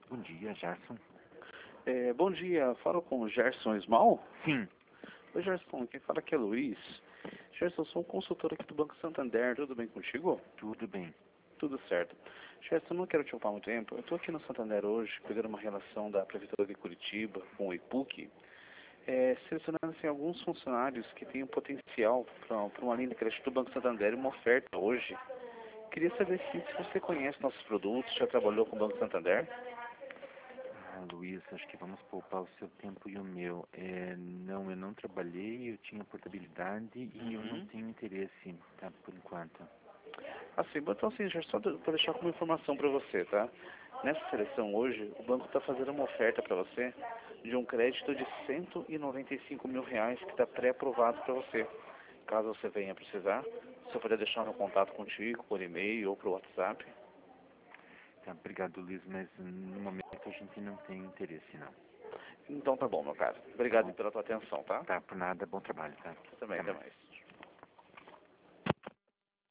Bom dia, Gerson. Bom dia, falo com o Gerson Small? Sim, Oi, Gerson, quem fala aqui é Luiz. Gerson, eu sou um consultor aqui do Banco Santander, tudo bem contigo? tudo bem. Tudo certo. Gerson, eu não quero te ocupar muito tempo, eu estou aqui no Santander hoje, pegando uma relação da Prefeitura de Curitiba com o EPUC, selecionando assim, alguns funcionários que têm um potencial para uma linha de crédito do Banco Santander e uma oferta hoje. Queria saber se você conhece nossos produtos, já trabalhou com o Banco Santander? Luiz, acho que vamos poupar o seu tempo e o meu. Não, eu não trabalhei, eu tinha portabilidade e eu não Uhum. tenho interesse, tá, por enquanto. Assim, então assim, já só para deixar como informação para você, tá? Nessa seleção hoje, o banco está fazendo uma oferta para você de um crédito de R$ 195.000 que está pré-aprovado para você. Caso você venha precisar, você poder deixar meu contato contigo por e-mail ou por WhatsApp. Tá, obrigado, Luiz, mas no momento a gente não tem interesse, não. Então tá bom, meu caro. Tá Obrigado bom? pela tua atenção, tá? Tá, por nada, bom trabalho, tá? Também, Até até mais. mais.